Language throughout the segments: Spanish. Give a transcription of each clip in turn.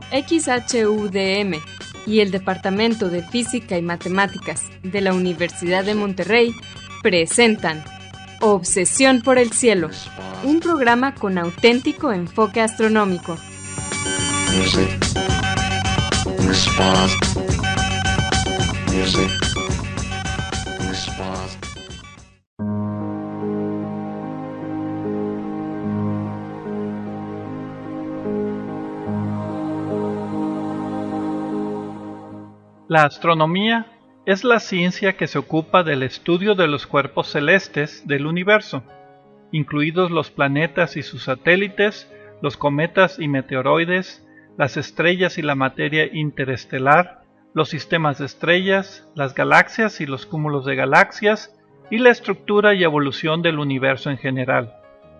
XHUDM y el Departamento de Física y Matemáticas de la Universidad de Monterrey presentan Obsesión por el Cielo, un programa con auténtico enfoque astronómico. La astronomía es la ciencia que se ocupa del estudio de los cuerpos celestes del universo, incluidos los planetas y sus satélites, los cometas y meteoroides, las estrellas y la materia interestelar, los sistemas de estrellas, las galaxias y los cúmulos de galaxias, y la estructura y evolución del universo en general.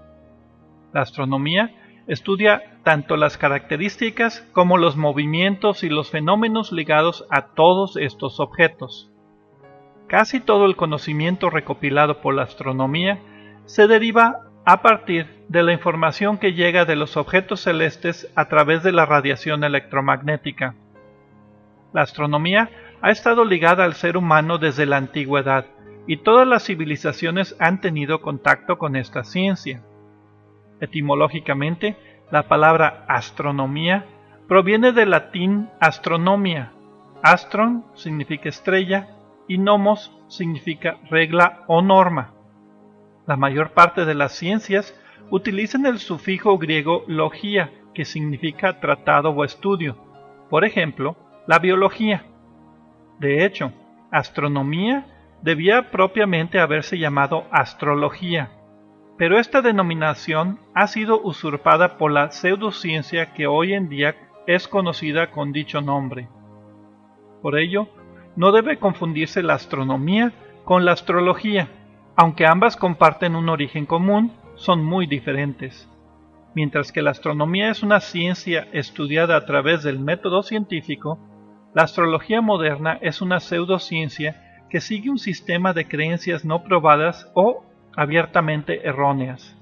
La astronomía estudia tanto las características como los movimientos y los fenómenos ligados a todos estos objetos. Casi todo el conocimiento recopilado por la astronomía se deriva a partir de la información que llega de los objetos celestes a través de la radiación electromagnética. La astronomía ha estado ligada al ser humano desde la antigüedad y todas las civilizaciones han tenido contacto con esta ciencia. Etimológicamente, la palabra astronomía proviene del latín astronomia. Astron significa estrella y nomos significa regla o norma. La mayor parte de las ciencias utilizan el sufijo griego logia, que significa tratado o estudio. Por ejemplo, la biología. De hecho, astronomía debía propiamente haberse llamado astrología, pero esta denominación ha sido usurpada por la pseudociencia que hoy en día es conocida con dicho nombre. Por ello, no debe confundirse la astronomía con la astrología, aunque ambas comparten un origen común, son muy diferentes. Mientras que la astronomía es una ciencia estudiada a través del método científico, la astrología moderna es una pseudociencia que sigue un sistema de creencias no probadas o abiertamente erróneas.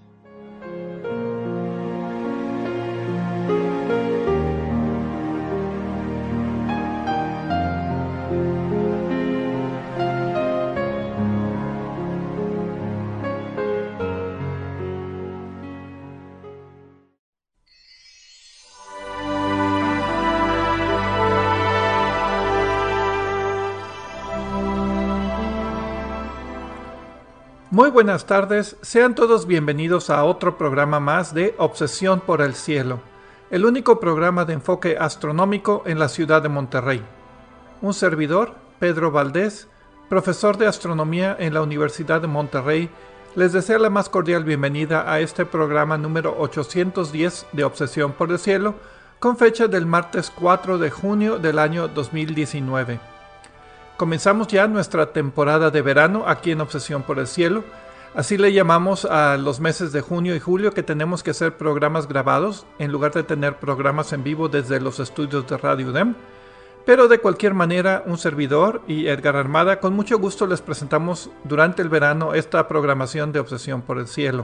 Muy buenas tardes, sean todos bienvenidos a otro programa más de Obsesión por el Cielo, el único programa de enfoque astronómico en la ciudad de Monterrey. Un servidor, Pedro Valdés, profesor de astronomía en la Universidad de Monterrey, les desea la más cordial bienvenida a este programa número 810 de Obsesión por el Cielo, con fecha del martes 4 de junio del año 2019. Comenzamos ya nuestra temporada de verano aquí en Obsesión por el Cielo. Así le llamamos a los meses de junio y julio que tenemos que hacer programas grabados en lugar de tener programas en vivo desde los estudios de Radio UDEM. Pero de cualquier manera, un servidor y Edgar Armada con mucho gusto les presentamos durante el verano esta programación de Obsesión por el Cielo.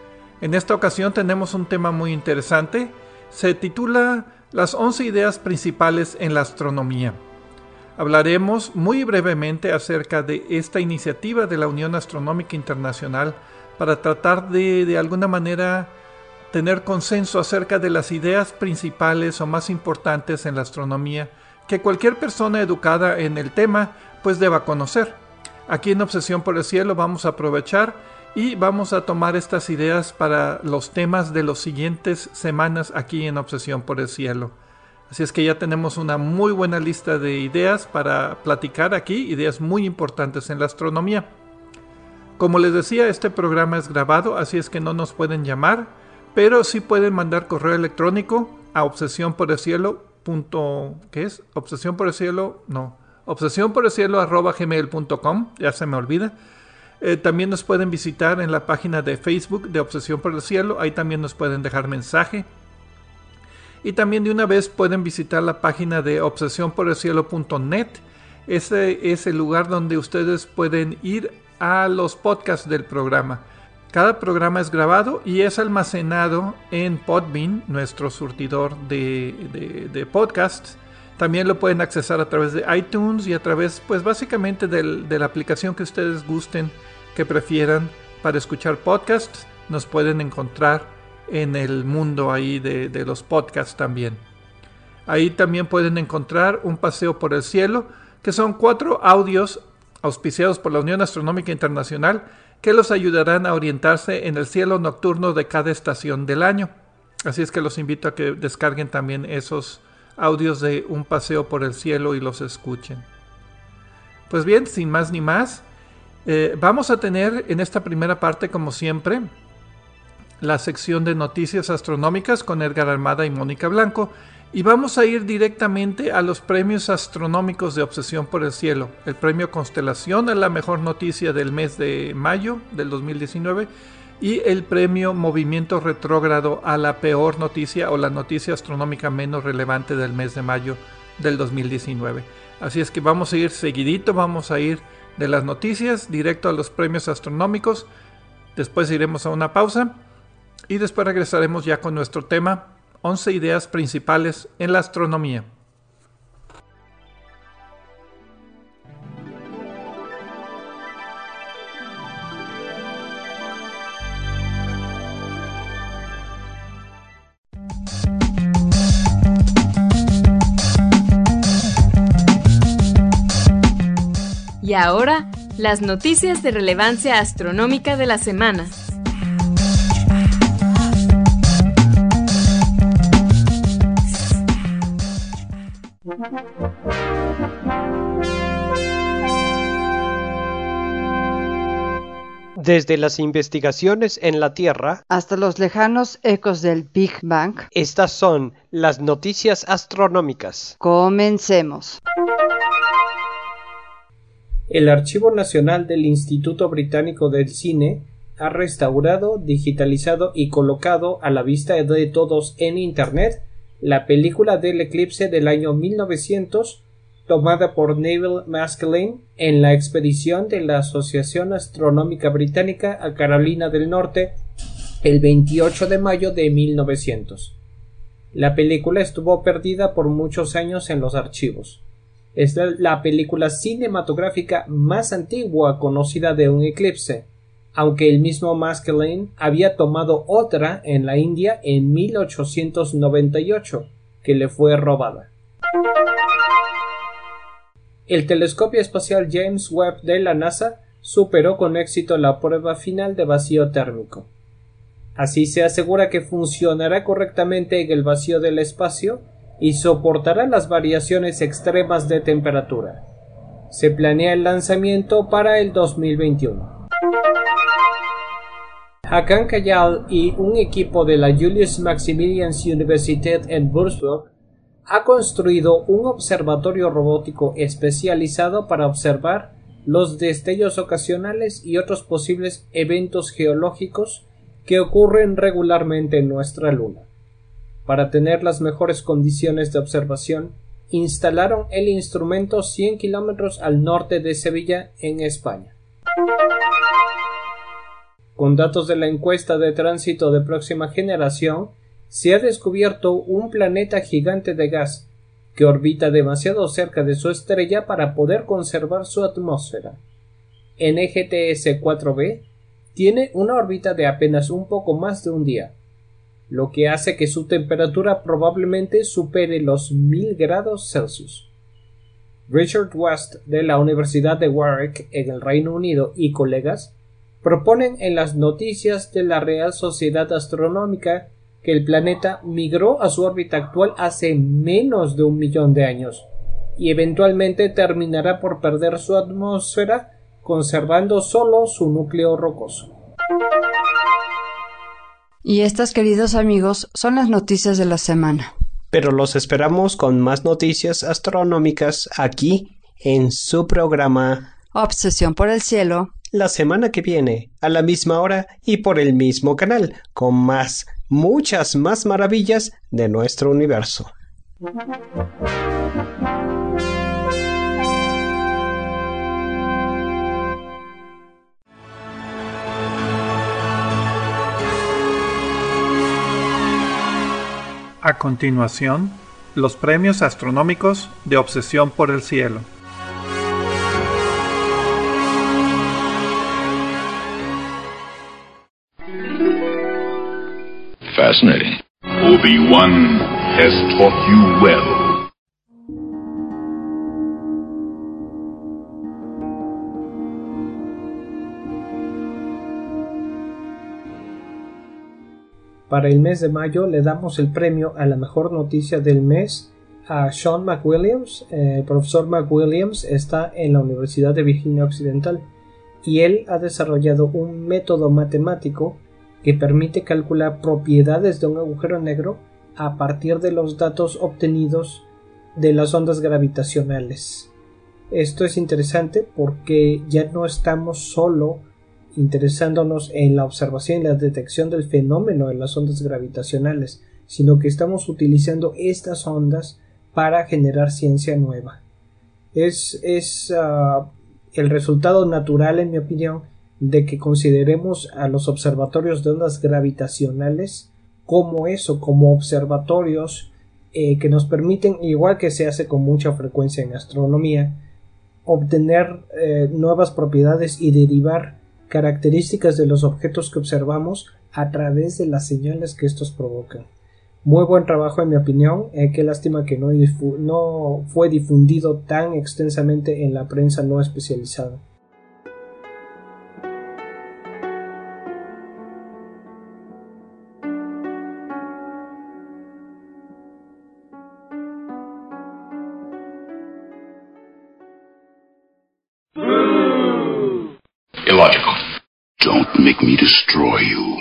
En esta ocasión tenemos un tema muy interesante. Se titula Las 11 ideas principales en la astronomía. Hablaremos muy brevemente acerca de esta iniciativa de la Unión Astronómica Internacional para tratar de alguna manera tener consenso acerca de las ideas principales o más importantes en la astronomía que cualquier persona educada en el tema pues deba conocer. Aquí en Obsesión por el Cielo vamos a aprovechar y vamos a tomar estas ideas para los temas de las siguientes semanas aquí en Obsesión por el Cielo. Así es que ya tenemos una muy buena lista de ideas para platicar aquí, ideas muy importantes en la astronomía. Como les decía, este programa es grabado, así es que no nos pueden llamar, pero sí pueden mandar correo electrónico a obsesionporelcielo@gmail.com, ya se me olvida. También nos pueden visitar en la página de Facebook de Obsesión por el Cielo, ahí también nos pueden dejar mensaje. Y también de una vez pueden visitar la página de obsesionporelcielo.net. Ese es el lugar donde ustedes pueden ir a los podcasts del programa. Cada programa es grabado y es almacenado en Podbean, nuestro surtidor de podcasts. También lo pueden accesar a través de iTunes y a través, pues básicamente de la aplicación que ustedes gusten, que prefieran para escuchar podcasts. Nos pueden encontrar en el mundo ahí de los podcasts también. Ahí también pueden encontrar Un Paseo por el Cielo, que son 4 audios auspiciados por la Unión Astronómica Internacional que los ayudarán a orientarse en el cielo nocturno de cada estación del año. Así es que los invito a que descarguen también esos audios de Un Paseo por el Cielo y los escuchen. Pues bien, sin más ni más, vamos a tener en esta primera parte, como siempre, la sección de noticias astronómicas con Edgar Armada y Mónica Blanco, y vamos a ir directamente a los premios astronómicos de Obsesión por el Cielo. El premio Constelación a la mejor noticia del mes de mayo del 2019 y el premio Movimiento Retrógrado a la peor noticia o la noticia astronómica menos relevante del mes de mayo del 2019. Así es que vamos a ir seguidito, vamos a ir de las noticias directo a los premios astronómicos. Después iremos a una pausa y después regresaremos ya con nuestro tema: 11 ideas principales en la astronomía. Y ahora, las noticias de relevancia astronómica de la semana. Desde las investigaciones en la Tierra hasta los lejanos ecos del Big Bang, estas son las noticias astronómicas. Comencemos. El Archivo Nacional del Instituto Británico del Cine ha restaurado, digitalizado y colocado a la vista de todos en Internet la película del eclipse del año 1900, tomada por Neville Maskelyne en la expedición de la Asociación Astronómica Británica a Carolina del Norte el 28 de mayo de 1900. La película estuvo perdida por muchos años en los archivos. Es la película cinematográfica más antigua conocida de un eclipse, aunque el mismo Maskelyne había tomado otra en la India en 1898, que le fue robada. El telescopio espacial James Webb de la NASA superó con éxito la prueba final de vacío térmico. Así se asegura que funcionará correctamente en el vacío del espacio y soportará las variaciones extremas de temperatura. Se planea el lanzamiento para el 2021. Hakan Kayal y un equipo de la Julius Maximilians Universität en Würzburg ha construido un observatorio robótico especializado para observar los destellos ocasionales y otros posibles eventos geológicos que ocurren regularmente en nuestra Luna. Para tener las mejores condiciones de observación, instalaron el instrumento 100 kilómetros al norte de Sevilla, en España. Con datos de la encuesta de tránsito de próxima generación, se ha descubierto un planeta gigante de gas que orbita demasiado cerca de su estrella para poder conservar su atmósfera. NGTS 4b tiene una órbita de apenas un poco más de un día, lo que hace que su temperatura probablemente supere los 1000 grados Celsius. Richard West de la Universidad de Warwick en el Reino Unido y colegas proponen en las noticias de la Real Sociedad Astronómica que el planeta migró a su órbita actual hace menos de 1 millón de años y eventualmente terminará por perder su atmósfera, conservando solo su núcleo rocoso. Y estas, queridos amigos, son las noticias de la semana. Pero los esperamos con más noticias astronómicas aquí en su programa Obsesión por el Cielo, la semana que viene, a la misma hora y por el mismo canal, con muchas más maravillas de nuestro universo. A continuación, los premios astronómicos de Obsesión por el Cielo. Fascinating. Obi-Wan has taught you well. Para el mes de mayo le damos el premio a la mejor noticia del mes a Sean McWilliams. El profesor McWilliams está en la Universidad de Virginia Occidental y él ha desarrollado un método matemático que permite calcular propiedades de un agujero negro a partir de los datos obtenidos de las ondas gravitacionales. Esto es interesante porque ya no estamos solo interesándonos en la observación y la detección del fenómeno de las ondas gravitacionales, sino que estamos utilizando estas ondas para generar ciencia nueva. Es el resultado natural, en mi opinión, de que consideremos a los observatorios de ondas gravitacionales como eso, como observatorios que nos permiten, igual que se hace con mucha frecuencia en astronomía, obtener nuevas propiedades y derivar características de los objetos que observamos a través de las señales que estos provocan. Muy buen trabajo, en mi opinión. Qué lástima que no fue difundido tan extensamente en la prensa no especializada. Illogical. Don't make me destroy you.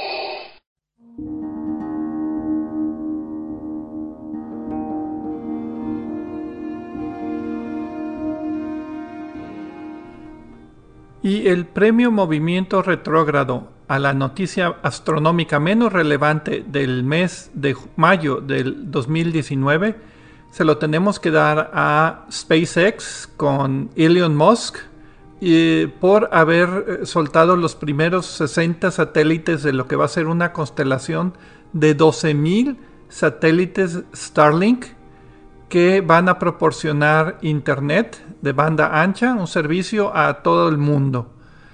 Y el premio Movimiento Retrógrado a la noticia astronómica menos relevante del mes de mayo del 2019 se lo tenemos que dar a SpaceX con Elon Musk por haber soltado los primeros 60 satélites de lo que va a ser una constelación de 12,000 satélites Starlink que van a proporcionar internet de banda ancha, un servicio a todo el mundo.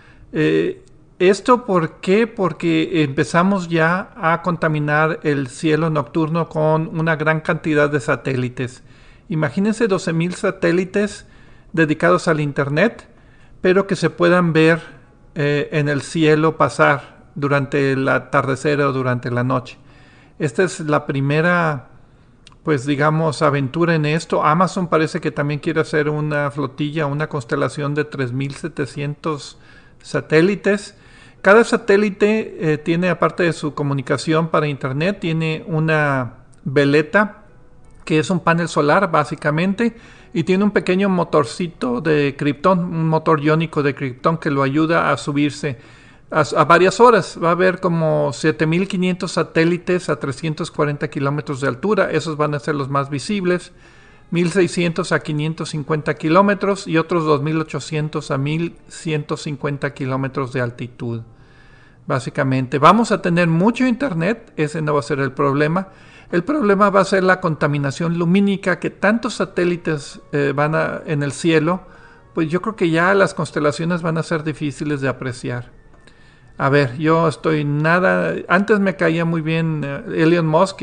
¿Esto por qué? Porque empezamos ya a contaminar el cielo nocturno con una gran cantidad de satélites. Imagínense 12,000 satélites dedicados al internet, pero que se puedan ver en el cielo pasar durante el atardecer o durante la noche. Esta es la primera, pues digamos, aventura en esto. Amazon parece que también quiere hacer una flotilla, una constelación de 3,700 satélites. Cada satélite tiene, aparte de su comunicación para internet, tiene una veleta que es un panel solar básicamente, y tiene un pequeño motorcito de kriptón, un motor iónico de kriptón que lo ayuda a subirse a varias horas. Va a haber como 7,500 satélites a 340 kilómetros de altura. Esos van a ser los más visibles. 1,600 a 550 kilómetros y otros 2,800 a 1,150 kilómetros de altitud. Básicamente, vamos a tener mucho internet. Ese no va a ser el problema. El problema va a ser la contaminación lumínica, que tantos satélites en el cielo, pues yo creo que ya las constelaciones van a ser difíciles de apreciar. A ver, yo estoy nada... Antes me caía muy bien Elon Musk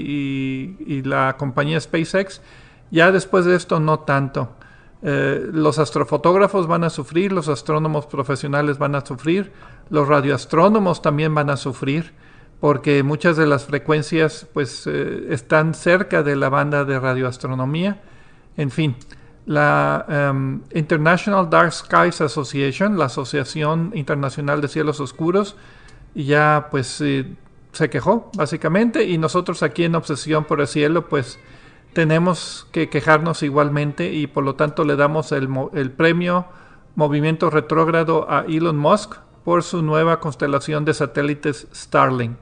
y la compañía SpaceX. Ya después de esto no tanto. Los astrofotógrafos van a sufrir, los astrónomos profesionales van a sufrir, los radioastrónomos también van a sufrir, porque muchas de las frecuencias pues están cerca de la banda de radioastronomía. En fin, la International Dark Skies Association, la Asociación Internacional de Cielos Oscuros, ya pues se quejó básicamente, y nosotros aquí en Obsesión por el Cielo pues tenemos que quejarnos igualmente, y por lo tanto le damos el premio Movimiento Retrógrado a Elon Musk por su nueva constelación de satélites Starlink.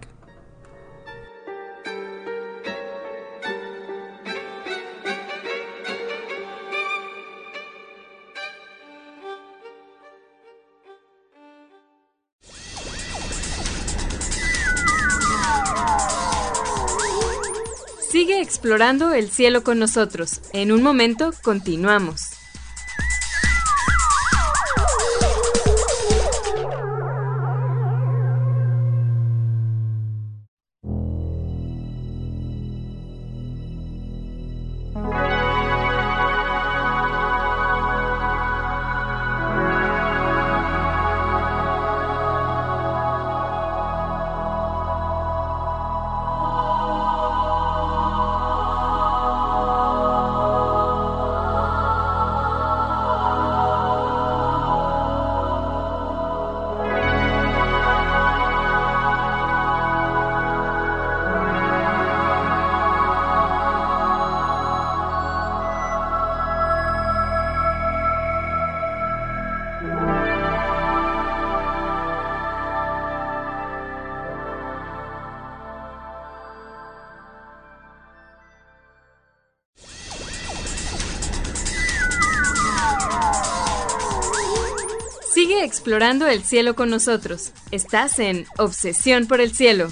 Sigue explorando el cielo con nosotros. En un momento, continuamos. Sigue explorando el cielo con nosotros. Estás en Obsesión por el Cielo.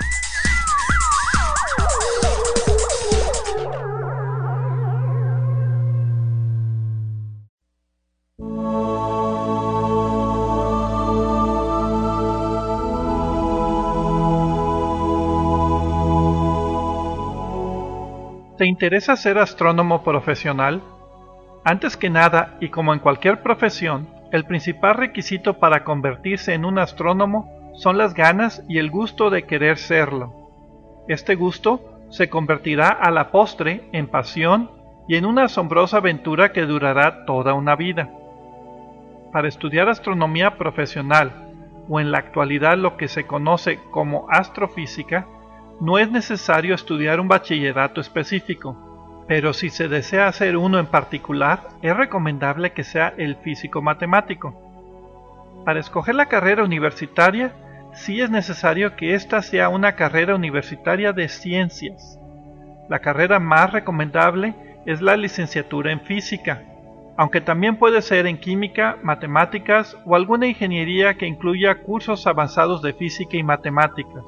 ¿Te interesa ser astrónomo profesional? Antes que nada, y como en cualquier profesión, el principal requisito para convertirse en un astrónomo son las ganas y el gusto de querer serlo. Este gusto se convertirá a la postre en pasión y en una asombrosa aventura que durará toda una vida. Para estudiar astronomía profesional, o en la actualidad lo que se conoce como astrofísica, no es necesario estudiar un bachillerato específico. Pero si se desea hacer uno en particular, es recomendable que sea el físico-matemático. Para escoger la carrera universitaria, sí es necesario que ésta sea una carrera universitaria de ciencias. La carrera más recomendable es la licenciatura en física, aunque también puede ser en química, matemáticas o alguna ingeniería que incluya cursos avanzados de física y matemáticas.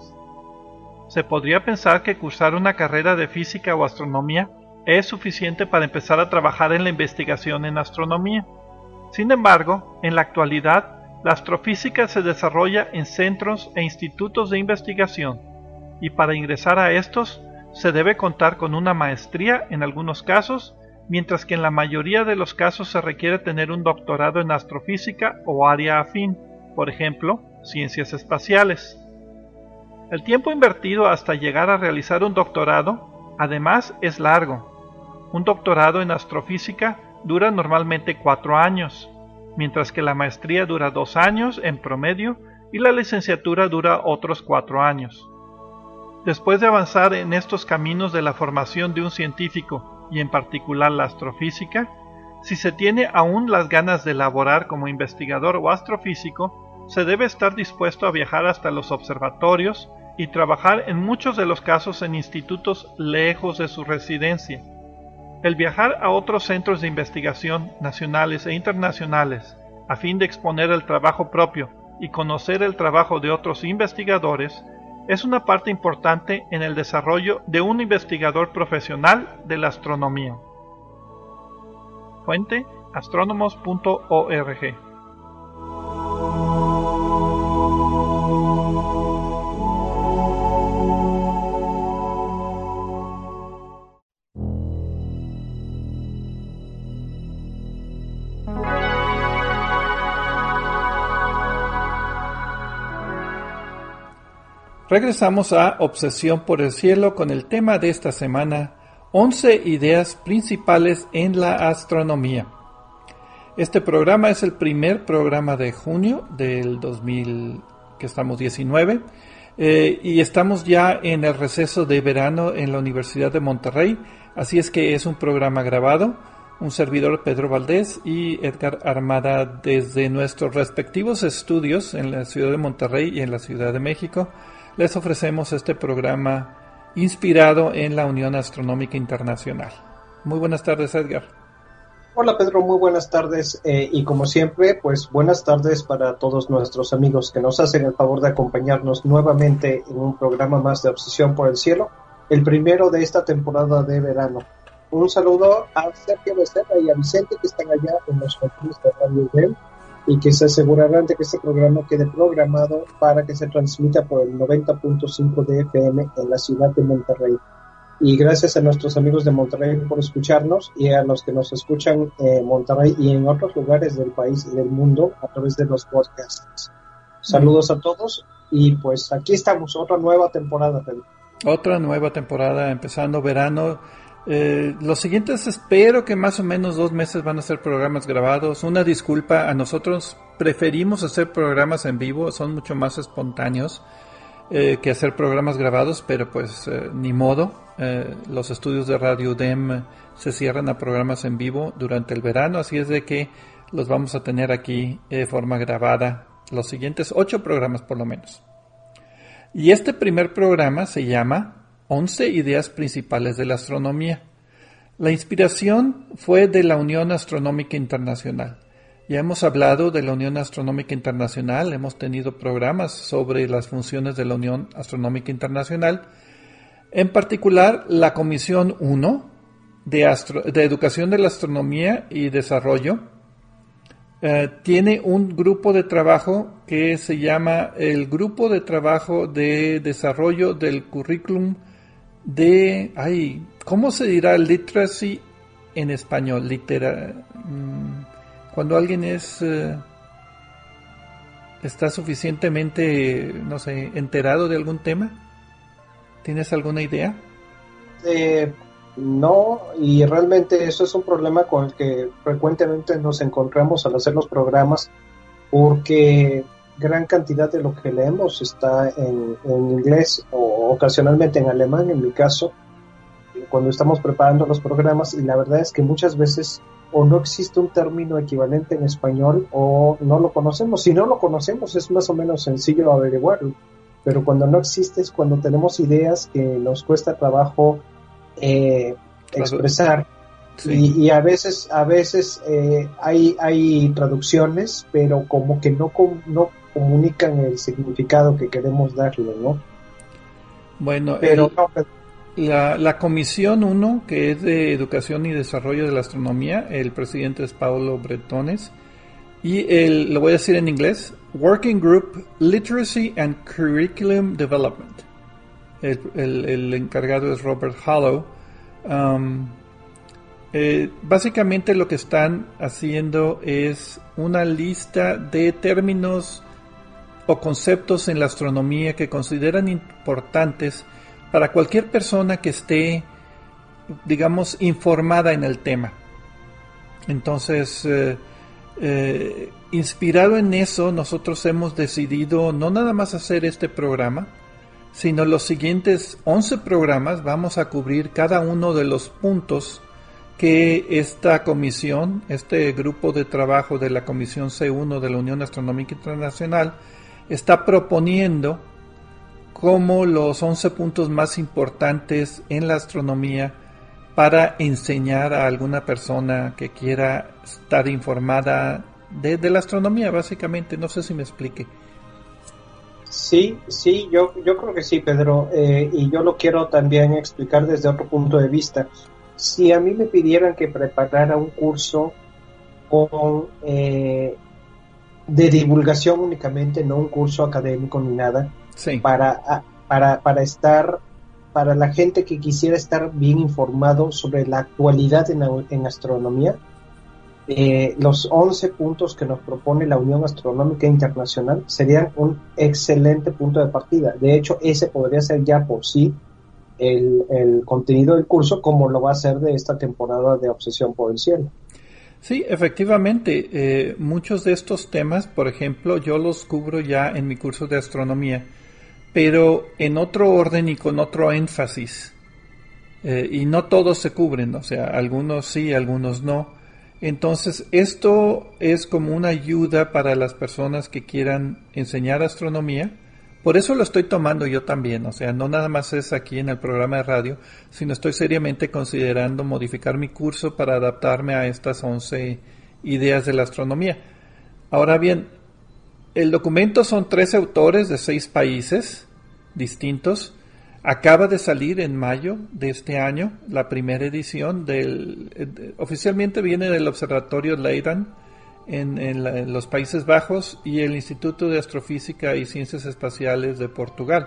Se podría pensar que cursar una carrera de física o astronomía es suficiente para empezar a trabajar en la investigación en astronomía. Sin embargo, en la actualidad, la astrofísica se desarrolla en centros e institutos de investigación, y para ingresar a estos se debe contar con una maestría en algunos casos, mientras que en la mayoría de los casos se requiere tener un doctorado en astrofísica o área afín, por ejemplo, ciencias espaciales. El tiempo invertido hasta llegar a realizar un doctorado, además, es largo. Un doctorado en astrofísica dura normalmente 4 años, mientras que la maestría dura 2 años en promedio y la licenciatura dura otros 4 años. Después de avanzar en estos caminos de la formación de un científico, y en particular la astrofísica, si se tiene aún las ganas de laborar como investigador o astrofísico, se debe estar dispuesto a viajar hasta los observatorios y trabajar en muchos de los casos en institutos lejos de su residencia. El viajar a otros centros de investigación nacionales e internacionales a fin de exponer el trabajo propio y conocer el trabajo de otros investigadores es una parte importante en el desarrollo de un investigador profesional de la astronomía. Fuente: astrónomos.org. Regresamos a Obsesión por el Cielo con el tema de esta semana, 11 ideas principales en la astronomía. Este programa es el primer programa de junio del 2019 y estamos ya en el receso de verano en la Universidad de Monterrey, así es que es un programa grabado. Un servidor, Pedro Valdés, y Edgar Armada, desde nuestros respectivos estudios en la ciudad de Monterrey y en la Ciudad de México, les ofrecemos este programa inspirado en la Unión Astronómica Internacional. Muy buenas tardes, Edgar. Hola, Pedro, muy buenas tardes. Y como siempre, pues buenas tardes para todos nuestros amigos que nos hacen el favor de acompañarnos nuevamente en un programa más de Obsesión por el Cielo. el primero de esta temporada de verano. Un saludo a Sergio Becerra y a Vicente, que están allá en los controles de Radio UDEM, y que se asegurarán de que este programa quede programado para que se transmita por el 90.5 de FM en la ciudad de Monterrey. Y gracias a nuestros amigos de Monterrey por escucharnos, y a los que nos escuchan en Monterrey y en otros lugares del país y del mundo a través de los podcasts. Saludos a todos, y pues aquí estamos, otra nueva temporada, Pedro. Otra nueva temporada, empezando verano. Los siguientes, espero que más o menos 2 meses van a ser programas grabados. Una disculpa, a nosotros preferimos hacer programas en vivo, son mucho más espontáneos que hacer programas grabados, pero pues ni modo. Los estudios de Radio UDEM se cierran a programas en vivo durante el verano, así es de que los vamos a tener aquí de forma grabada, los siguientes 8 programas por lo menos. Y este primer programa se llama 11 ideas principales de la astronomía. La inspiración fue de la Unión Astronómica Internacional. Ya hemos hablado de la Unión Astronómica Internacional, hemos tenido programas sobre las funciones de la Unión Astronómica Internacional. En particular, la Comisión 1 de Educación de la Astronomía y Desarrollo tiene un grupo de trabajo que se llama el Grupo de Trabajo de Desarrollo del Currículum de... ¿cómo se dirá literacy en español? Cuando alguien está suficientemente, no sé, enterado de algún tema. ¿Tienes alguna idea? No, y realmente eso es un problema con el que frecuentemente nos encontramos al hacer los programas, porque gran cantidad de lo que leemos está en inglés o ocasionalmente en alemán, en mi caso, cuando estamos preparando los programas, y la verdad es que muchas veces o no existe un término equivalente en español o no lo conocemos. Si no lo conocemos es más o menos sencillo averiguarlo, pero cuando no existe es cuando tenemos ideas que nos cuesta trabajo expresar. Sí. Y a veces hay traducciones, pero como que no comunican el significado que queremos darle, ¿no? Bueno, pero la Comisión 1, que es de Educación y Desarrollo de la Astronomía, el presidente es Paulo Bretones, y lo voy a decir en inglés, Working Group Literacy and Curriculum Development. El encargado es Robert Hollow. Básicamente lo que están haciendo es una lista de términos o conceptos en la astronomía que consideran importantes para cualquier persona que esté, digamos, informada en el tema. Entonces, inspirado en eso, nosotros hemos decidido no nada más hacer este programa, sino los siguientes 11 programas vamos a cubrir cada uno de los puntos que esta comisión, este grupo de trabajo de la Comisión C1 de la Unión Astronómica Internacional, está proponiendo como los 11 puntos más importantes en la astronomía para enseñar a alguna persona que quiera estar informada de la astronomía, básicamente. No sé si me explique. Sí, yo creo que sí, Pedro, y yo lo quiero también explicar desde otro punto de vista. Si a mí me pidieran que preparara un curso de divulgación únicamente, no un curso académico ni nada, sí, para la gente que quisiera estar bien informado sobre la actualidad en astronomía, los 11 puntos que nos propone la Unión Astronómica Internacional serían un excelente punto de partida. De hecho, ese podría ser ya por sí el contenido del curso, como lo va a ser de esta temporada de Obsesión por el Cielo. Sí, efectivamente, muchos de estos temas, por ejemplo, yo los cubro ya en mi curso de astronomía, pero en otro orden y con otro énfasis, y no todos se cubren, o sea, algunos sí, algunos no. Entonces, esto es como una ayuda para las personas que quieran enseñar astronomía. Por eso lo estoy tomando yo también, o sea, no nada más es aquí en el programa de radio, sino estoy seriamente considerando modificar mi curso para adaptarme a estas 11 ideas de la astronomía. Ahora bien, el documento son 13 autores de 6 países distintos. Acaba de salir en mayo de este año la primera edición oficialmente viene del Observatorio Leiden en los Países Bajos y el Instituto de Astrofísica y Ciencias Espaciales de Portugal.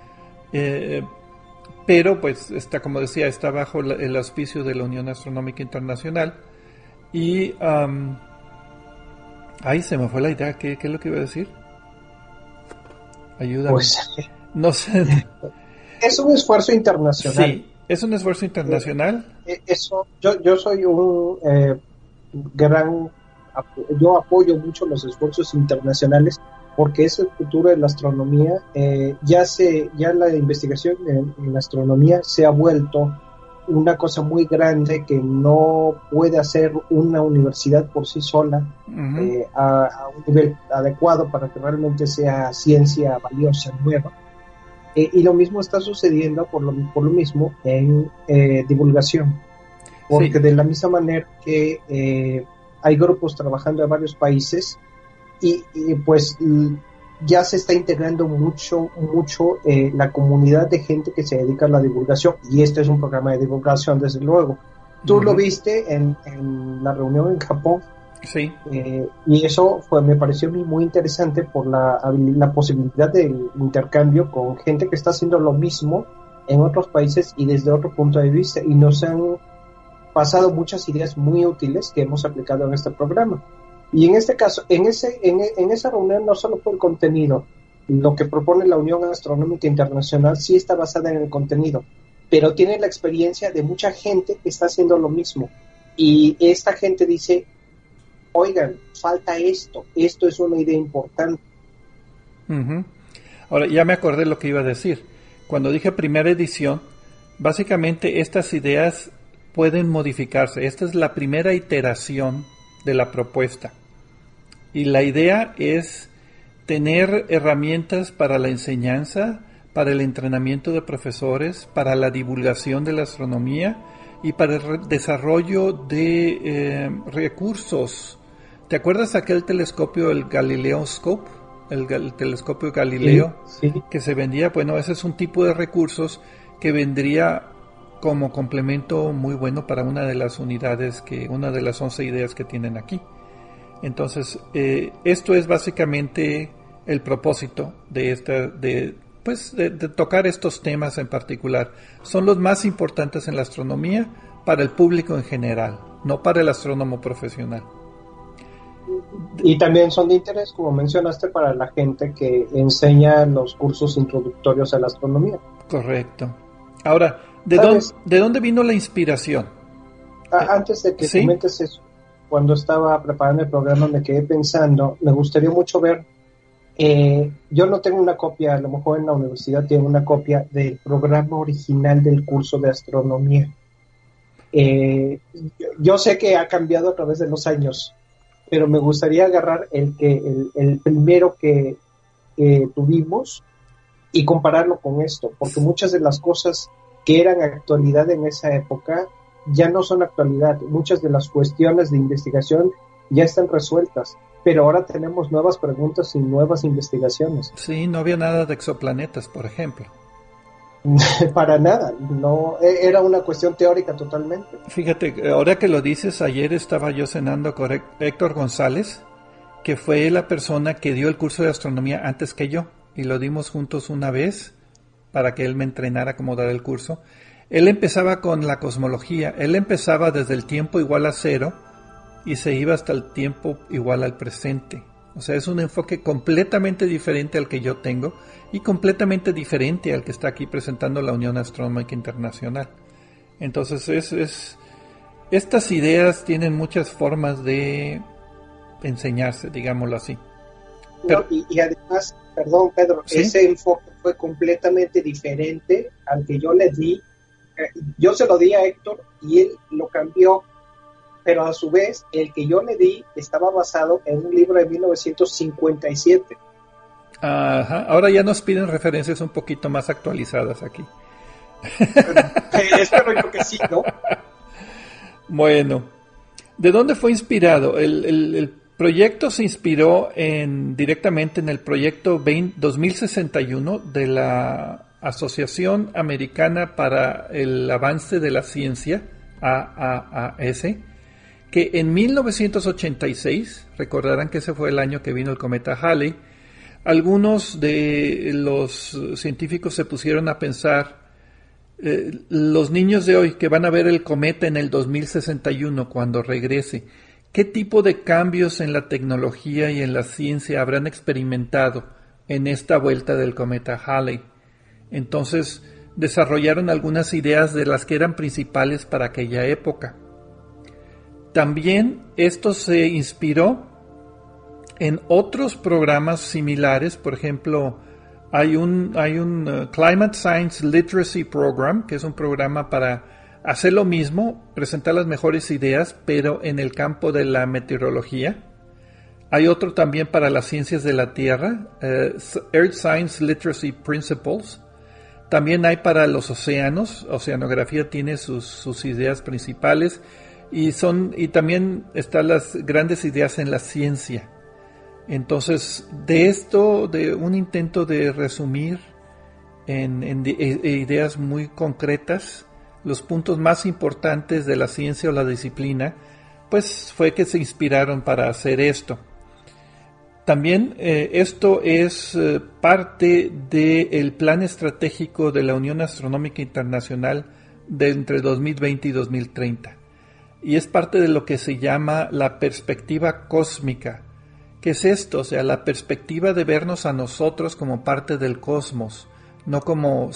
Pero pues está, como decía, está bajo el auspicio de la Unión Astronómica Internacional y se me fue la idea. ¿Qué es lo que iba a decir? Ayúdame. Pues, no sé. Es un esfuerzo internacional. Sí, es un esfuerzo internacional. Yo soy un yo apoyo mucho los esfuerzos internacionales porque es el futuro de la astronomía. Ya la investigación en astronomía se ha vuelto una cosa muy grande que no puede hacer una universidad por sí sola a un nivel adecuado para que realmente sea ciencia valiosa, nueva. Y lo mismo está sucediendo por lo mismo en divulgación, porque sí, de la misma manera que hay grupos trabajando en varios países y pues ya se está integrando mucho la comunidad de gente que se dedica a la divulgación, y este es un programa de divulgación, desde luego. Tú lo viste en la reunión en Japón. Sí. Y eso me pareció muy interesante por la posibilidad de intercambio con gente que está haciendo lo mismo en otros países y desde otro punto de vista, y nos han pasado muchas ideas muy útiles que hemos aplicado en este programa. Y en este caso, en esa reunión no solo fue el contenido, lo que propone la Unión Astronómica Internacional sí está basada en el contenido, pero tiene la experiencia de mucha gente que está haciendo lo mismo, y esta gente dice: oigan, falta esto es una idea importante. Ahora, ya me acordé lo que iba a decir. Cuando dije primera edición, básicamente estas ideas pueden modificarse. Esta es la primera iteración de la propuesta. Y la idea es tener herramientas para la enseñanza, para el entrenamiento de profesores, para la divulgación de la astronomía y para el desarrollo de recursos. ¿Te acuerdas aquel telescopio, el Galileoscope? El telescopio Galileo, sí. Que se vendía. Bueno, ese es un tipo de recursos que vendría como complemento muy bueno para una de las 11 ideas que tienen aquí. Entonces, esto es básicamente el propósito de tocar estos temas en particular. Son los más importantes en la astronomía para el público en general, no para el astrónomo profesional. Y también son de interés, como mencionaste, para la gente que enseña los cursos introductorios a la astronomía. Correcto. Ahora, ¿de dónde vino la inspiración? Antes de que comentes eso, cuando estaba preparando el programa me quedé pensando, me gustaría mucho ver, yo no tengo una copia, a lo mejor en la universidad tienen una copia del programa original del curso de astronomía. Yo sé que ha cambiado a través de los años, pero me gustaría agarrar el primero que tuvimos y compararlo con esto, porque muchas de las cosas que eran actualidad en esa época ya no son actualidad. Muchas de las cuestiones de investigación ya están resueltas, pero ahora tenemos nuevas preguntas y nuevas investigaciones. Sí, no había nada de exoplanetas, por ejemplo. Para nada, no, era una cuestión teórica totalmente. Fíjate, ahora que lo dices, ayer estaba yo cenando con Héctor González, que fue la persona que dio el curso de astronomía antes que yo, y lo dimos juntos una vez para que él me entrenara cómo dar el curso. Él empezaba con la cosmología, él empezaba desde el tiempo igual a 0 y se iba hasta el tiempo igual al presente. O sea, es un enfoque completamente diferente al que yo tengo y completamente diferente al que está aquí presentando la Unión Astronómica Internacional. Entonces, estas ideas tienen muchas formas de enseñarse, digámoslo así. Pero, y además, perdón Pedro, ¿sí? Ese enfoque fue completamente diferente al que yo le di. Yo se lo di a Héctor y él lo cambió, pero a su vez el que yo le di estaba basado en un libro de 1957. Ajá, ahora ya nos piden referencias un poquito más actualizadas aquí. Espero yo que sí, ¿no? Bueno, ¿de dónde fue inspirado? El proyecto se inspiró directamente en el proyecto 2061 de la Asociación Americana para el Avance de la Ciencia, AAAS, que en 1986, recordarán que ese fue el año que vino el cometa Halley, algunos de los científicos se pusieron a pensar, los niños de hoy que van a ver el cometa en el 2061 cuando regrese, ¿qué tipo de cambios en la tecnología y en la ciencia habrán experimentado en esta vuelta del cometa Halley? Entonces desarrollaron algunas ideas de las que eran principales para aquella época. También esto se inspiró en otros programas similares. Por ejemplo, hay un Climate Science Literacy Program, que es un programa para hacer lo mismo, presentar las mejores ideas, pero en el campo de la meteorología. Hay otro también para las ciencias de la Tierra, Earth Science Literacy Principles. También hay para los océanos, oceanografía tiene sus ideas principales y también están las grandes ideas en la ciencia. Entonces, de esto, de un intento de resumir en ideas muy concretas los puntos más importantes de la ciencia o la disciplina, pues fue que se inspiraron para hacer esto. También esto es parte del plan estratégico de la Unión Astronómica Internacional de entre 2020 y 2030. Y es parte de lo que se llama la perspectiva cósmica. ¿Qué es esto? O sea, la perspectiva de vernos a nosotros como parte del cosmos, no como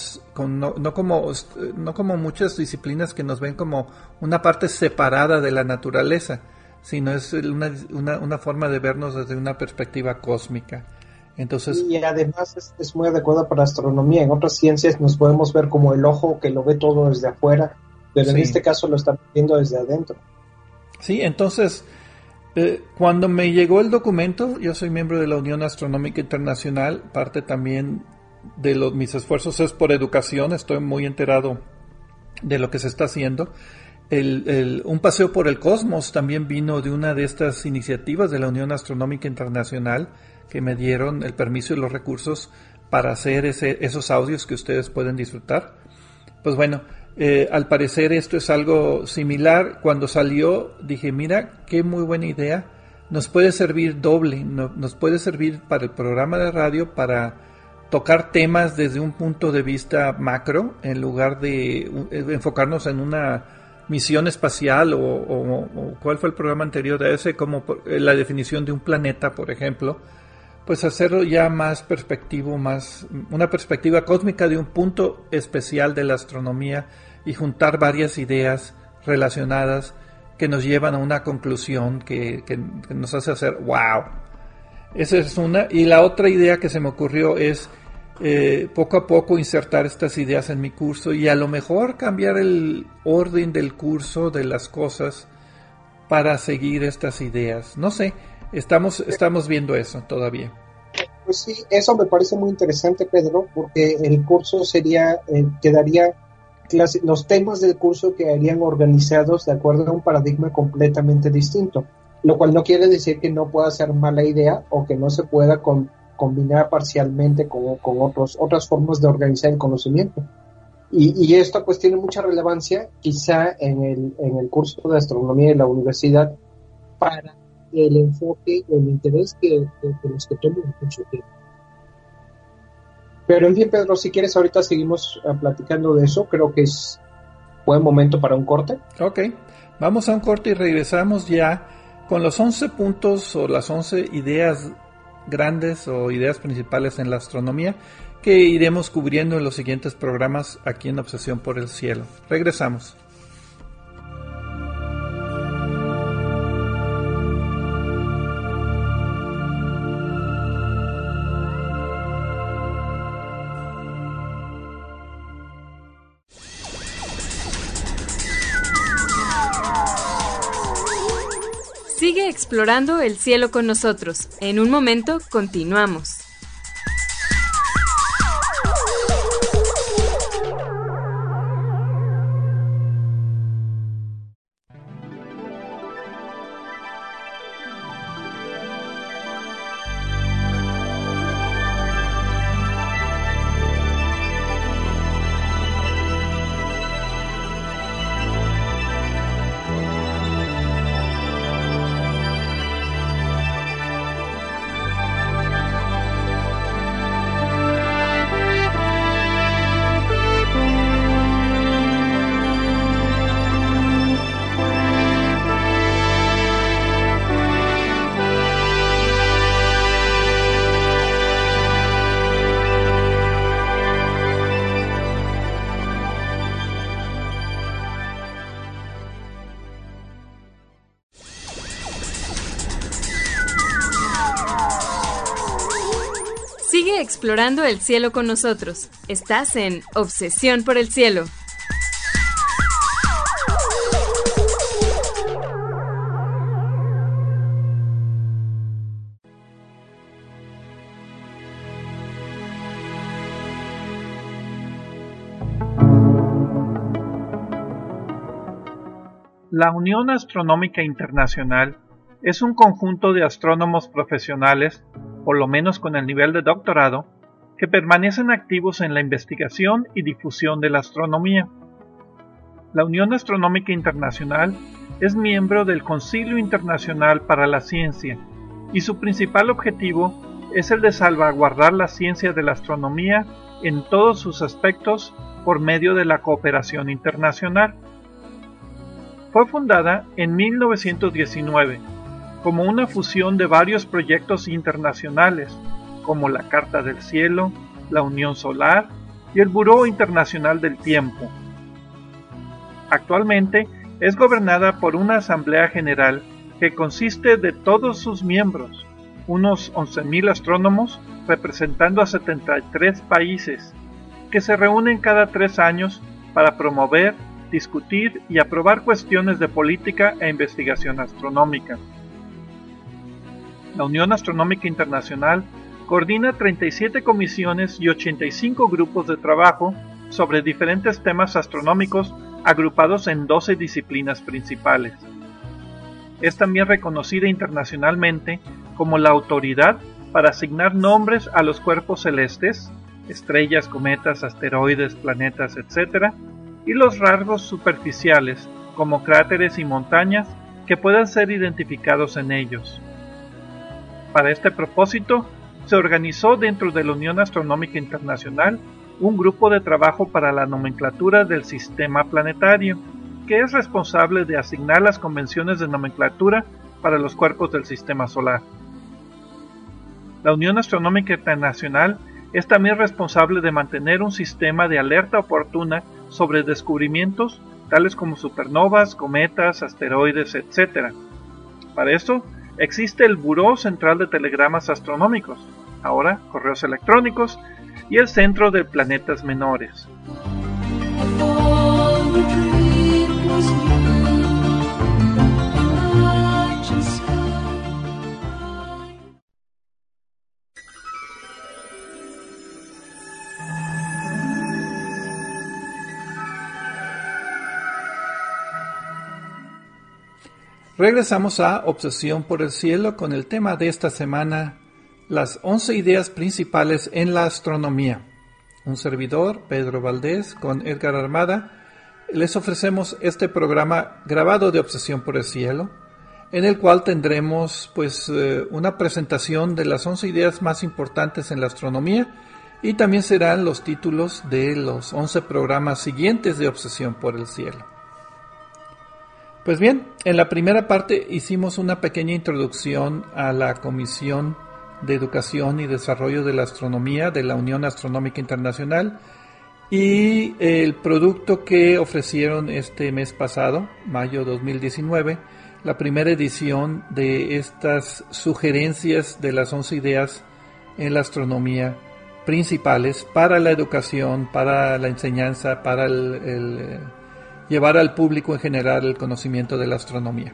muchas disciplinas que nos ven como una parte separada de la naturaleza, sino es una forma de vernos desde una perspectiva cósmica. Entonces, y además es muy adecuada para astronomía. En otras ciencias nos podemos ver como el ojo que lo ve todo desde afuera, pero en este caso lo estamos viendo desde adentro. Sí, entonces, cuando me llegó el documento, yo soy miembro de la Unión Astronómica Internacional, parte también de mis esfuerzos es por educación, estoy muy enterado de lo que se está haciendo. Un paseo por el cosmos también vino de una de estas iniciativas de la Unión Astronómica Internacional que me dieron el permiso y los recursos para hacer esos audios que ustedes pueden disfrutar. Pues bueno, al parecer esto es algo similar. Cuando salió dije, mira, qué muy buena idea, nos puede servir doble, nos puede servir para el programa de radio para tocar temas desde un punto de vista macro en lugar de enfocarnos en una misión espacial o cuál fue el programa anterior a ese, como la definición de un planeta, por ejemplo, pues hacerlo ya más perspectivo, una perspectiva cósmica de un punto especial de la astronomía y juntar varias ideas relacionadas que nos llevan a una conclusión que nos hace hacer wow. Esa es una. Y la otra idea que se me ocurrió es poco a poco insertar estas ideas en mi curso y a lo mejor cambiar el orden del curso de las cosas para seguir estas ideas. No sé, estamos viendo eso todavía. Pues sí, eso me parece muy interesante, Pedro, porque el curso quedaría, los temas del curso quedarían organizados de acuerdo a un paradigma completamente distinto, lo cual no quiere decir que no pueda ser mala idea o que no se pueda combinar parcialmente con otras formas de organizar el conocimiento. Y esto pues tiene mucha relevancia quizá en el curso de astronomía de la universidad para el enfoque, el interés que los que toman el curso tienen. Pero en fin, Pedro, si quieres ahorita seguimos platicando de eso. Creo que es buen momento para un corte. Ok, vamos a un corte y regresamos ya con los 11 puntos o las 11 ideas grandes o ideas principales en la astronomía que iremos cubriendo en los siguientes programas aquí en Obsesión por el Cielo. Regresamos. Sigue explorando el cielo con nosotros. En un momento continuamos. Sigue explorando el cielo con nosotros. Estás en Obsesión por el Cielo. La Unión Astronómica Internacional es un conjunto de astrónomos profesionales, por lo menos con el nivel de doctorado, que permanecen activos en la investigación y difusión de la astronomía. La Unión Astronómica Internacional es miembro del Concilio Internacional para la Ciencia y su principal objetivo es el de salvaguardar la ciencia de la astronomía en todos sus aspectos por medio de la cooperación internacional. Fue fundada en 1919 como una fusión de varios proyectos internacionales, como la Carta del Cielo, la Unión Solar y el Buró Internacional del Tiempo. Actualmente es gobernada por una Asamblea General que consiste de todos sus miembros, unos 11.000 astrónomos representando a 73 países, que se reúnen cada 3 años para promover, discutir y aprobar cuestiones de política e investigación astronómica. La Unión Astronómica Internacional coordina 37 comisiones y 85 grupos de trabajo sobre diferentes temas astronómicos agrupados en 12 disciplinas principales. Es también reconocida internacionalmente como la autoridad para asignar nombres a los cuerpos celestes, estrellas, cometas, asteroides, planetas, etc., y los rasgos superficiales, como cráteres y montañas, que puedan ser identificados en ellos. Para este propósito, se organizó dentro de la Unión Astronómica Internacional un grupo de trabajo para la nomenclatura del sistema planetario, que es responsable de asignar las convenciones de nomenclatura para los cuerpos del sistema solar. La Unión Astronómica Internacional es también responsable de mantener un sistema de alerta oportuna sobre descubrimientos tales como supernovas, cometas, asteroides, etc. Para eso existe el Buró Central de Telegramas Astronómicos, ahora correos electrónicos, y el Centro de Planetas Menores. Regresamos a Obsesión por el Cielo con el tema de esta semana, las 11 ideas principales en la astronomía. Un servidor, Pedro Valdés, con Edgar Armada, les ofrecemos este programa grabado de Obsesión por el Cielo, en el cual tendremos una presentación de las 11 ideas más importantes en la astronomía y también serán los títulos de los 11 programas siguientes de Obsesión por el Cielo. Pues bien, en la primera parte hicimos una pequeña introducción a la Comisión de Educación y Desarrollo de la Astronomía de la Unión Astronómica Internacional y el producto que ofrecieron este mes pasado, mayo 2019, la primera edición de estas sugerencias de las 11 ideas en la astronomía principales para la educación, para la enseñanza, para llevar al público en general el conocimiento de la astronomía.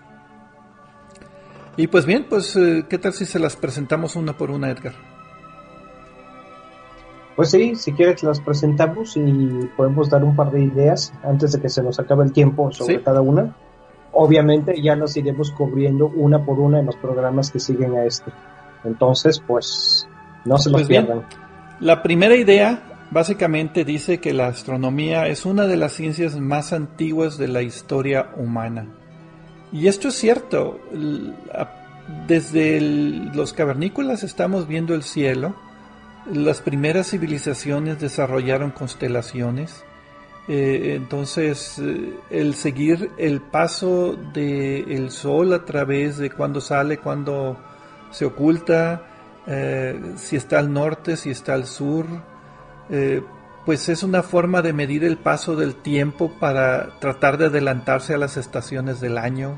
Y pues bien, ¿qué tal si se las presentamos una por una, Edgar? Pues sí, si quieres las presentamos y podemos dar un par de ideas antes de que se nos acabe el tiempo sobre cada una. Obviamente ya nos iremos cubriendo una por una en los programas que siguen a este. Entonces, no se los pierdan. Bien, la primera idea básicamente dice que la astronomía es una de las ciencias más antiguas de la historia humana. Y esto es cierto. Desde los cavernícolas estamos viendo el cielo. Las primeras civilizaciones desarrollaron constelaciones. Entonces, el seguir el paso del sol a través de cuando sale, cuando se oculta, si está al norte, si está al sur, pues es una forma de medir el paso del tiempo para tratar de adelantarse a las estaciones del año.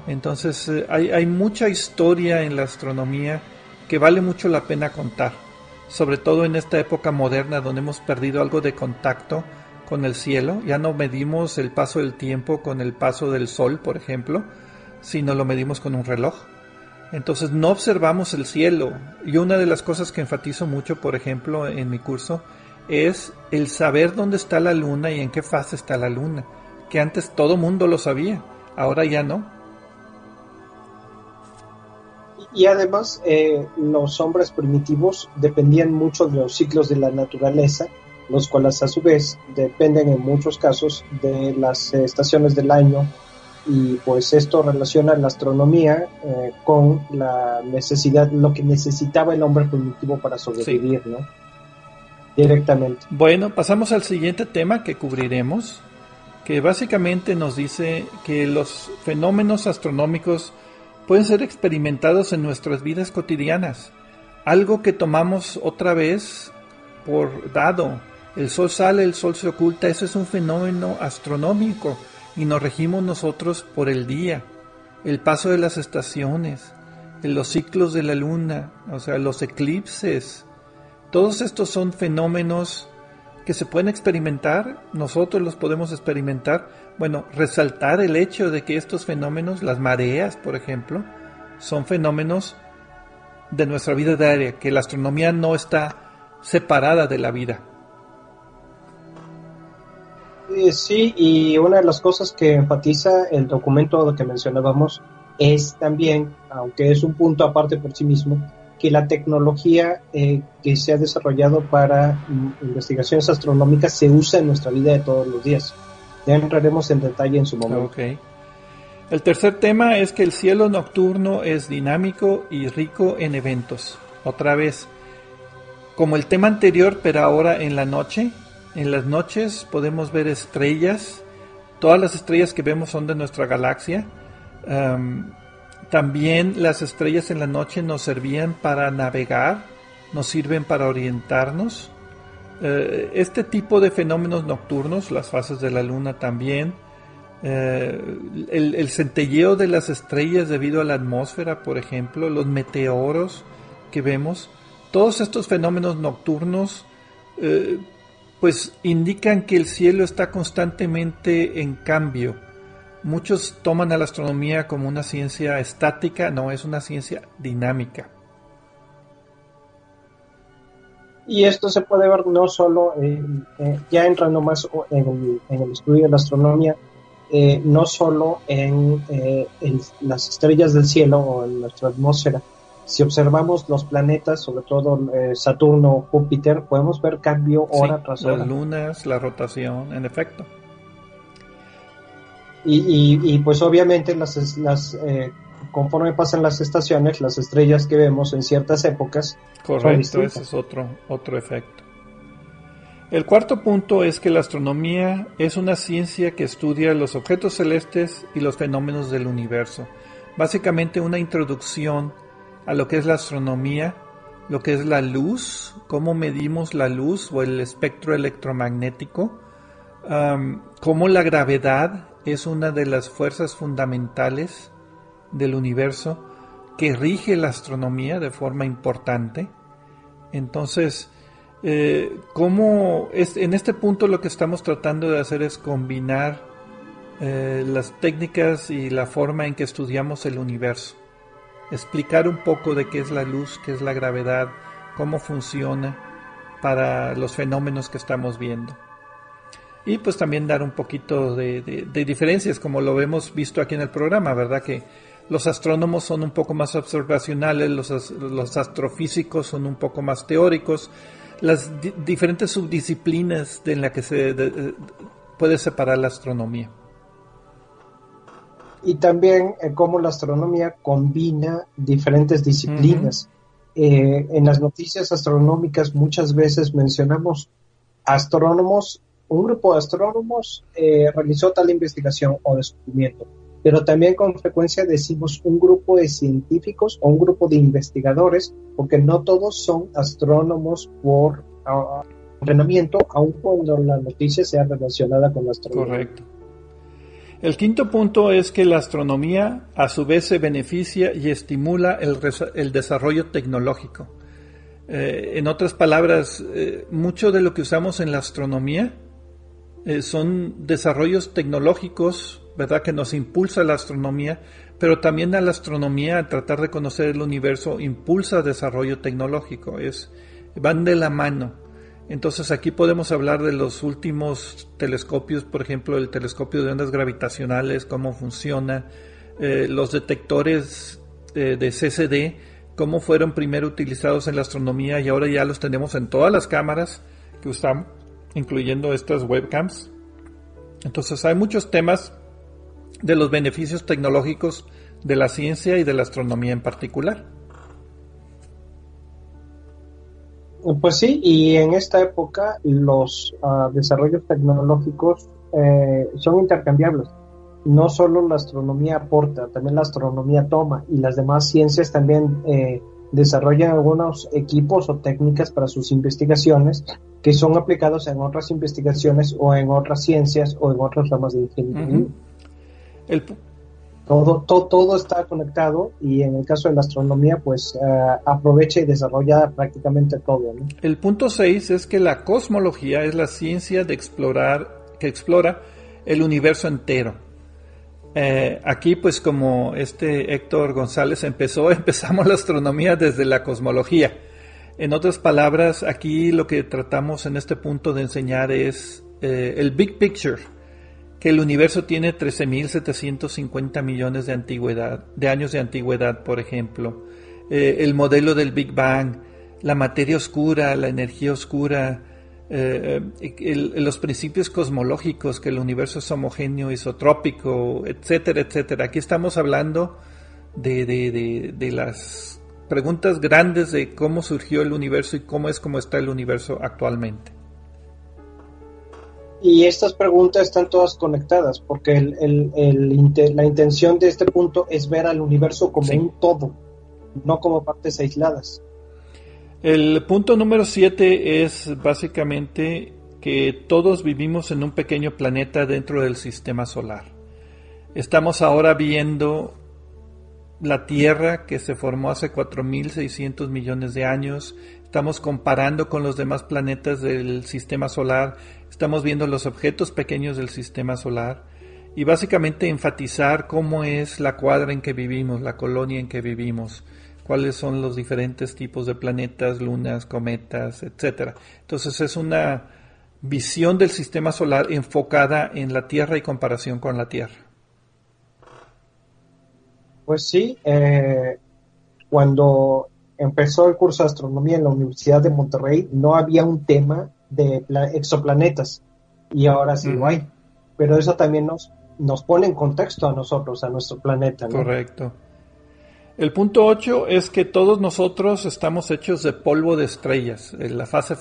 Entonces hay mucha historia en la astronomía que vale mucho la pena contar. sobre todo en esta época moderna donde hemos perdido algo de contacto con el cielo. Ya no medimos el paso del tiempo con el paso del sol, por ejemplo, sino lo medimos con un reloj. Entonces no observamos el cielo. Y una de las cosas que enfatizo mucho, por ejemplo, en mi curso, es el saber dónde está la luna y en qué fase está la luna, que antes todo mundo lo sabía, ahora ya no. Y además los hombres primitivos dependían mucho de los ciclos de la naturaleza, los cuales a su vez dependen en muchos casos de las estaciones del año, y pues esto relaciona la astronomía con la necesidad, lo que necesitaba el hombre primitivo para sobrevivir, sí, ¿no? Directamente. Bueno, pasamos al siguiente tema que cubriremos, que básicamente nos dice que los fenómenos astronómicos pueden ser experimentados en nuestras vidas cotidianas, algo que tomamos otra vez por dado. El sol sale, el sol se oculta, eso es un fenómeno astronómico y nos regimos nosotros por el día, el paso de las estaciones, los ciclos de la luna, o sea, los eclipses. Todos estos son fenómenos que se pueden experimentar, nosotros los podemos experimentar. Bueno, resaltar el hecho de que estos fenómenos, las mareas, por ejemplo, son fenómenos de nuestra vida diaria, que la astronomía no está separada de la vida. Sí, y una de las cosas que enfatiza el documento que mencionábamos es también, aunque es un punto aparte por sí mismo, que la tecnología que se ha desarrollado para investigaciones astronómicas se usa en nuestra vida de todos los días. Ya entraremos en detalle en su momento. Okay. El tercer tema es que el cielo nocturno es dinámico y rico en eventos. Otra vez, como el tema anterior, pero ahora en la noche. En las noches podemos ver estrellas. Todas las estrellas que vemos son de nuestra galaxia. También las estrellas en la noche nos servían para navegar, nos sirven para orientarnos. Este tipo de fenómenos nocturnos, las fases de la luna también, el centelleo de las estrellas debido a la atmósfera, por ejemplo, los meteoros que vemos, todos estos fenómenos nocturnos pues indican que el cielo está constantemente en cambio. Muchos toman a la astronomía como una ciencia estática, no, es una ciencia dinámica. Y esto se puede ver no solo, ya entrando más en el estudio de la astronomía, no solo en las estrellas del cielo o en nuestra atmósfera. Si observamos los planetas, sobre todo Saturno, Júpiter, podemos ver cambio hora tras hora. Las lunas, la rotación, en efecto. Y pues obviamente conforme pasan las estaciones, las estrellas que vemos en ciertas épocas. Correcto, ese es otro efecto. El cuarto punto es que la astronomía es una ciencia que estudia los objetos celestes y los fenómenos del universo. Básicamente una introducción a lo que es la astronomía, lo que es la luz, cómo medimos la luz o el espectro electromagnético, cómo la gravedad es una de las fuerzas fundamentales del universo que rige la astronomía de forma importante. Entonces, en este punto lo que estamos tratando de hacer es combinar las técnicas y la forma en que estudiamos el universo. Explicar un poco de qué es la luz, qué es la gravedad, cómo funciona para los fenómenos que estamos viendo. Y pues también dar un poquito de diferencias, como lo hemos visto aquí en el programa, ¿verdad? Que los astrónomos son un poco más observacionales, los astrofísicos son un poco más teóricos, las diferentes subdisciplinas en las que se puede separar la astronomía. Y también cómo la astronomía combina diferentes disciplinas. En las noticias astronómicas muchas veces mencionamos astrónomos, un grupo de astrónomos realizó tal investigación o descubrimiento, pero también con frecuencia decimos un grupo de científicos o un grupo de investigadores, porque no todos son astrónomos por entrenamiento, aun cuando la noticia sea relacionada con la astronomía. Correcto. El quinto punto es que la astronomía a su vez se beneficia y estimula el desarrollo tecnológico. En otras palabras, mucho de lo que usamos en la astronomía son desarrollos tecnológicos, ¿verdad?, que nos impulsa la astronomía, pero también a la astronomía, a tratar de conocer el universo, impulsa desarrollo tecnológico, van de la mano. Entonces aquí podemos hablar de los últimos telescopios, por ejemplo, el telescopio de ondas gravitacionales, cómo funciona, los detectores de CCD, cómo fueron primero utilizados en la astronomía y ahora ya los tenemos en todas las cámaras que usamos, incluyendo estas webcams. Entonces hay muchos temas de los beneficios tecnológicos de la ciencia y de la astronomía en particular. Pues sí, y en esta época los desarrollos tecnológicos son intercambiables. No solo la astronomía aporta, también la astronomía toma, y las demás ciencias también desarrollan algunos equipos o técnicas para sus investigaciones que son aplicados en otras investigaciones o en otras ciencias o en otras ramas de ingeniería. Todo está conectado, y en el caso de la astronomía pues aprovecha y desarrolla prácticamente todo, ¿no? El punto 6 es que la cosmología es la ciencia que explora el universo entero. Aquí pues como Héctor González empezamos la astronomía desde la cosmología. En otras palabras, aquí lo que tratamos en este punto de enseñar es el Big Picture, que el universo tiene 13.750 millones de años de antigüedad, por ejemplo. El modelo del Big Bang, la materia oscura, la energía oscura, los principios cosmológicos, que el universo es homogéneo, isotrópico, etcétera, etcétera. Aquí estamos hablando de las preguntas grandes de cómo surgió el universo y cómo está el universo actualmente. Y estas preguntas están todas conectadas, porque la intención de este punto es ver al universo como un todo, no como partes aisladas. El punto número 7 es básicamente que todos vivimos en un pequeño planeta dentro del sistema solar. Estamos ahora viendo la Tierra, que se formó hace 4.600 millones de años. Estamos comparando con los demás planetas del sistema solar. Estamos viendo los objetos pequeños del sistema solar y básicamente enfatizar cómo es la cuadra en que vivimos, la colonia en que vivimos, cuáles son los diferentes tipos de planetas, lunas, cometas, etcétera. Entonces es una visión del sistema solar enfocada en la Tierra y comparación con la Tierra. Pues sí, cuando empezó el curso de astronomía en la Universidad de Monterrey no había un tema de exoplanetas, y ahora sí lo hay, pero eso también nos pone en contexto a nosotros, a nuestro planeta, ¿no? Correcto. El punto 8 es que todos nosotros estamos hechos de polvo de estrellas. La frase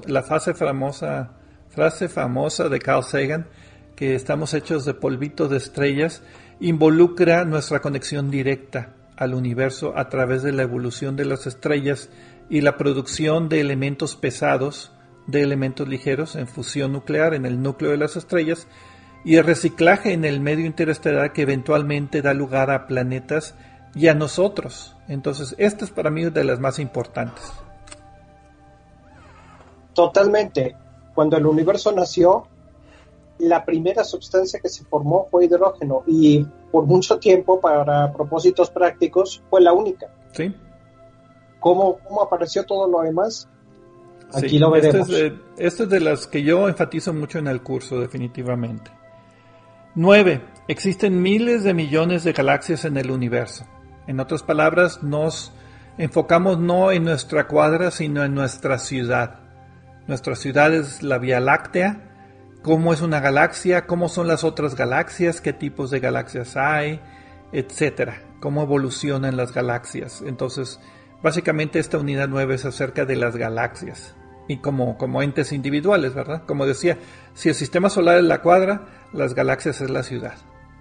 famosa de Carl Sagan, que estamos hechos de polvito de estrellas, involucra nuestra conexión directa al universo a través de la evolución de las estrellas y la producción de elementos pesados, de elementos ligeros en fusión nuclear en el núcleo de las estrellas, y el reciclaje en el medio interestelar que eventualmente da lugar a planetas y a nosotros. Entonces, esta es para mí de las más importantes. Totalmente. Cuando el universo nació, la primera sustancia que se formó fue hidrógeno, y por mucho tiempo, para propósitos prácticos, fue la única. Sí. ¿Cómo apareció todo lo demás? Aquí sí, lo veremos. Esto es de las que yo enfatizo mucho en el curso, definitivamente. 9. Existen miles de millones de galaxias en el universo. En otras palabras, nos enfocamos no en nuestra cuadra, sino en nuestra ciudad. Nuestra ciudad es la Vía Láctea. ¿Cómo es una galaxia? ¿Cómo son las otras galaxias? ¿Qué tipos de galaxias hay? Etcétera. ¿Cómo evolucionan las galaxias? Entonces, básicamente esta unidad 9 es acerca de las galaxias. Y como entes individuales, ¿verdad? Como decía, si el sistema solar es la cuadra, las galaxias es la ciudad.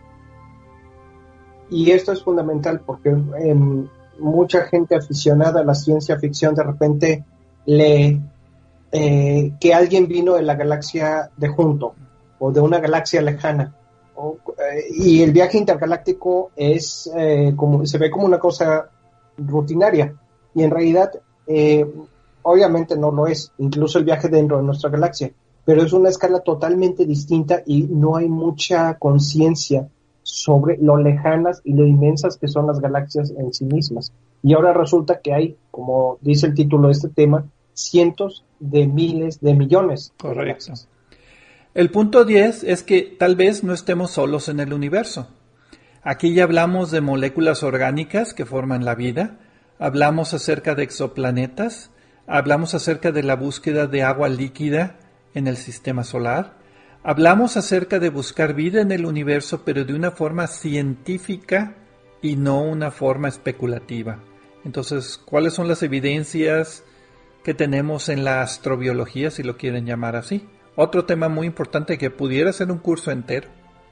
Y esto es fundamental porque mucha gente aficionada a la ciencia ficción de repente lee que alguien vino de la galaxia de junto o de una galaxia lejana, y el viaje intergaláctico es se ve como una cosa rutinaria, y en realidad Obviamente no lo es, incluso el viaje dentro de nuestra galaxia, pero es una escala totalmente distinta y no hay mucha conciencia sobre lo lejanas y lo inmensas que son las galaxias en sí mismas. Y ahora resulta que hay, como dice el título de este tema, cientos de miles de millones de galaxias. El punto 10 es que tal vez no estemos solos en el universo. Aquí ya hablamos de moléculas orgánicas que forman la vida, hablamos acerca de exoplanetas, hablamos acerca de la búsqueda de agua líquida en el sistema solar, hablamos acerca de buscar vida en el universo, pero de una forma científica y no una forma especulativa. Entonces, ¿cuáles son las evidencias que tenemos en la astrobiología, si lo quieren llamar así? Otro tema muy importante que pudiera ser un curso entero.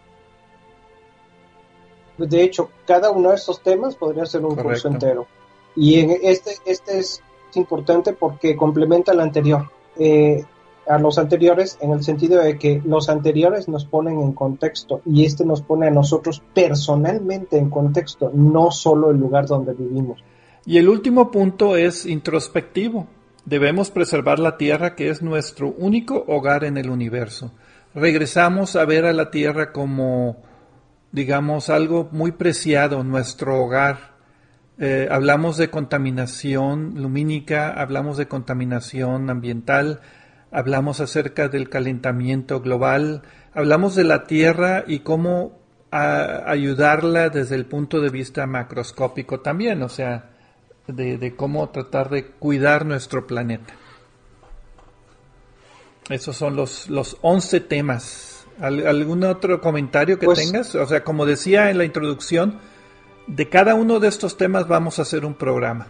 De hecho, cada uno de estos temas podría ser un curso entero. Y en este es importante porque complementa al anterior, a los anteriores, en el sentido de que los anteriores nos ponen en contexto y este nos pone a nosotros personalmente en contexto, no solo el lugar donde vivimos. Y el último punto es introspectivo. Debemos preservar la Tierra, que es nuestro único hogar en el universo. Regresamos a ver a la Tierra como, digamos, algo muy preciado, nuestro hogar. Hablamos de contaminación lumínica, hablamos de contaminación ambiental, hablamos acerca del calentamiento global, hablamos de la Tierra y cómo ayudarla desde el punto de vista macroscópico también, o sea, de cómo tratar de cuidar nuestro planeta. Esos son los 11 temas. ¿Algún otro comentario que tengas? O sea, como decía en la introducción, de cada uno de estos temas vamos a hacer un programa.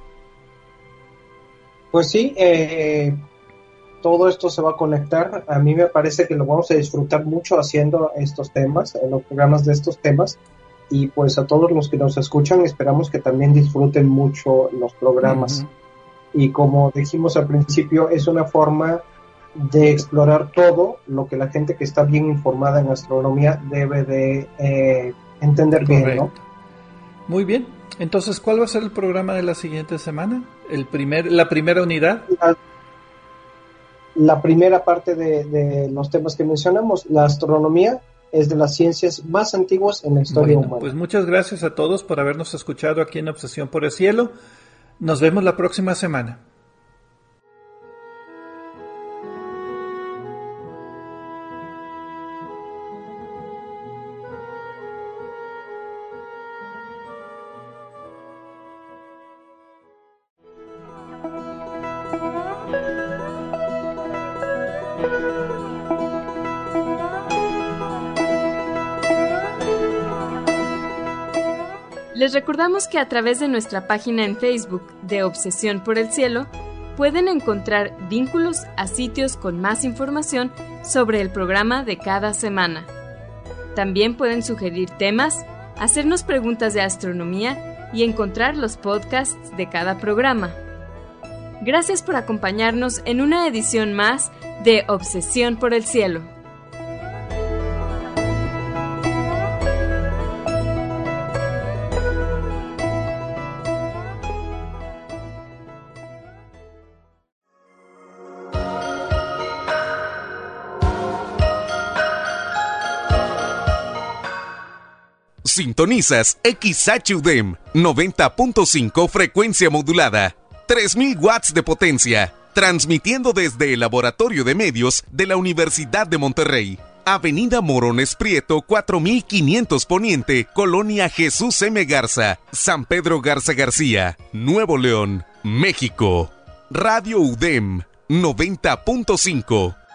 Pues sí, todo esto se va a conectar. A mí me parece que lo vamos a disfrutar mucho haciendo estos temas, los programas de estos temas. Y pues a todos los que nos escuchan, esperamos que también disfruten mucho los programas. Uh-huh. Y como dijimos al principio, es una forma de explorar todo lo que la gente que está bien informada en astronomía debe de entender. Correcto. Bien, ¿no? Muy bien. Entonces, ¿cuál va a ser el programa de la siguiente semana? ¿La primera unidad? La primera parte de los temas que mencionamos, la astronomía es de las ciencias más antiguas en la historia humana. Pues muchas gracias a todos por habernos escuchado aquí en Obsesión por el Cielo. Nos vemos la próxima semana. Les recordamos que a través de nuestra página en Facebook de Obsesión por el Cielo pueden encontrar vínculos a sitios con más información sobre el programa de cada semana. También pueden sugerir temas, hacernos preguntas de astronomía y encontrar los podcasts de cada programa. Gracias por acompañarnos en una edición más de Obsesión por el Cielo. Sintonizas XHUDEM 90.5 frecuencia modulada, 3000 watts de potencia, transmitiendo desde el Laboratorio de Medios de la Universidad de Monterrey. Avenida Morones Prieto 4500 Poniente, Colonia Jesús M. Garza, San Pedro Garza García, Nuevo León, México. Radio UDEM 90.5.